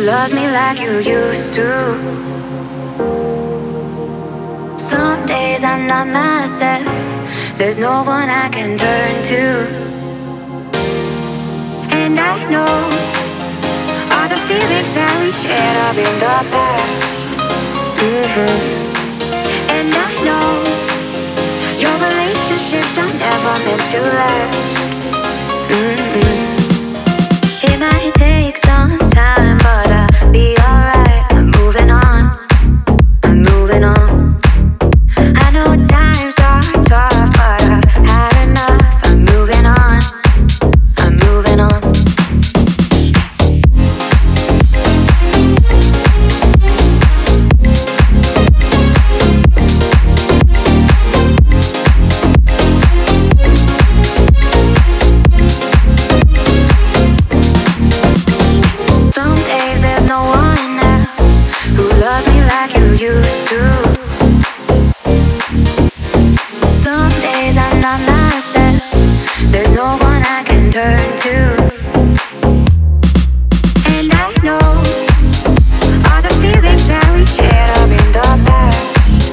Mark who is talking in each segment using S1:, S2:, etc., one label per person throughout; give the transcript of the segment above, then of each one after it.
S1: loves me like you used to. Some days I'm not myself. There's no one I can turn to. And I know all the feelings that we shared are in the past. And I know your relationships are never meant to last. It might take some time, but I'll be alright. I'm moving on. I'm moving on. I know times are tough, but I've had enough. I'm moving on. I'm moving on. Some days there's no one else who loves me like you used to. Some days I'm not myself. There's no one I can turn to. And I know all the feelings that we shared are in the past.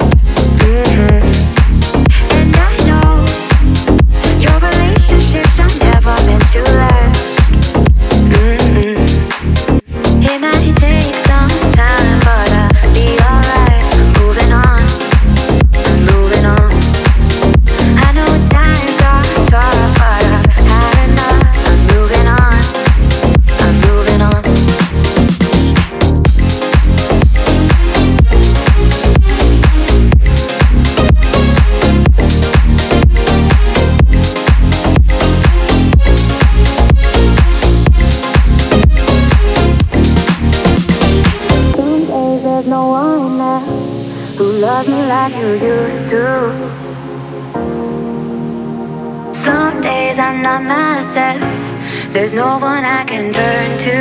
S1: And I know your relationships are never meant to last. It might take some time, but I'll be alright. I'm moving on. I'm moving on. I know times are tough, but I've had enough. I'm moving on. I'm moving on. Some days there's no one else who loves me like you used to. Some days I'm not myself. There's no one I can turn to.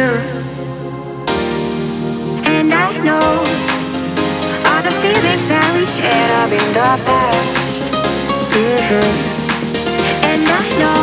S1: And I know all the feelings that we shared are in the past. And I know